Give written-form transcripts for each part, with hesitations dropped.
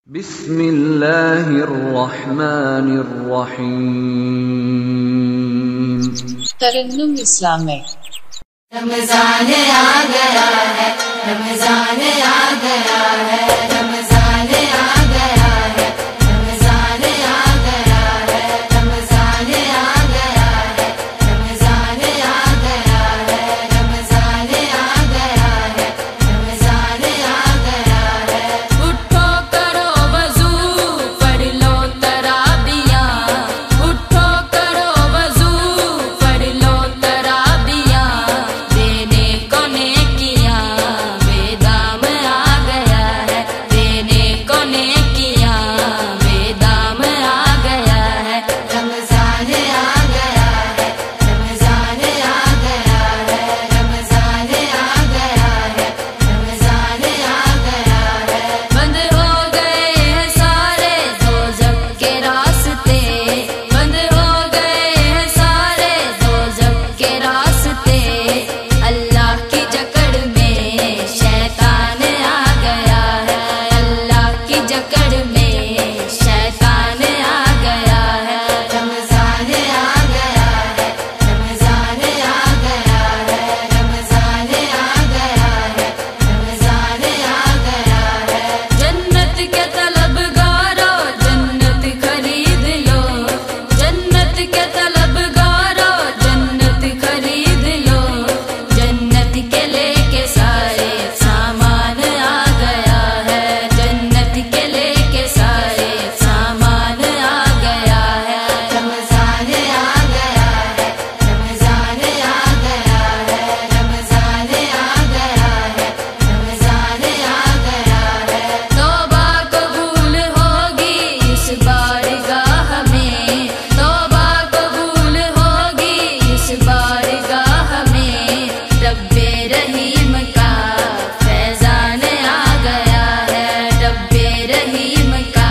बिस्मिल्लाहिर्रहमानिर्रहीम। तरन्नुम इस्लामिक। रमज़ान आ गया है, रमज़ान आ गया है, रमज़ान आ गया है, रमज़ान आ गया है, रमज़ान आ गया है, रमज़ान आ गया है, रमज़ान आ गया है, रमज़ान आ गया है। उठो करो वज़ू, पढ़ लो तराबियाँ, उठो करो वज़ू, पढ़ लो तराबियाँ, देने को नेकियाँ बेदाम आ गया है, देने को नेकियाँ बेदाम आ गया है। रमज़ान आ गया है, रमज़ान आ गया है, रमज़ान आ गया है, रमज़ान आ गया है। बंद हो गए हैं सारे दोज़ख के रास्ते, बंद हो गए हैं सारे दोज़ख के रास्ते, अल्लाह की जकड़ में शैतान आ गया है, अल्लाह की जकड़ में शैतान आ गया है। रमज़ान आ गया है, रमज़ान आ गया है, रमज़ान आ गया है, रमज़ान आ गया है। जन्नत के तलबगारो जन्नत खरीद लो, जन्नत के तलबगारो जन्नत खरीद लो, जन्नत के लेके सारे सामान आ गया है, जन्नत के लेके सारे सामान आ गया है। रमज़ान आ गया है, रमज़ान आ गया है, रमज़ान आ गया है, रमज़ान आ गया है। तौबा कबूल होगी इस बारगाह में, तौबा कबूल होगी इस बारगाह में, रब्बे रहीम का फैज़ान आ गया है, रब्बे रहीम का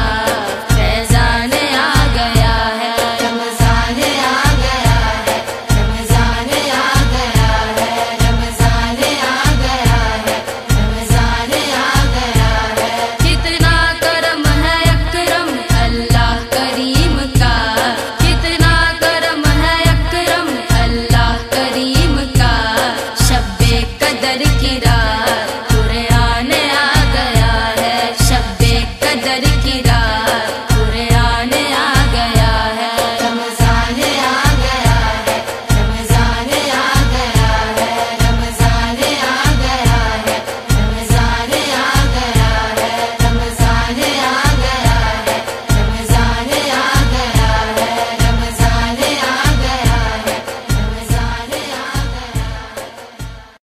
फैज़ान आ गया है। रमज़ान आ गया है, रमज़ान आ गया है, रमज़ान आ गया है, रमज़ान आ गया है। कितना करम है अकरम अल्लाह करीम का, कितना करम है अकरम अल्लाह करीम का, शब्बे कदर की रात कुरान आ गया है, शब्बे कदर की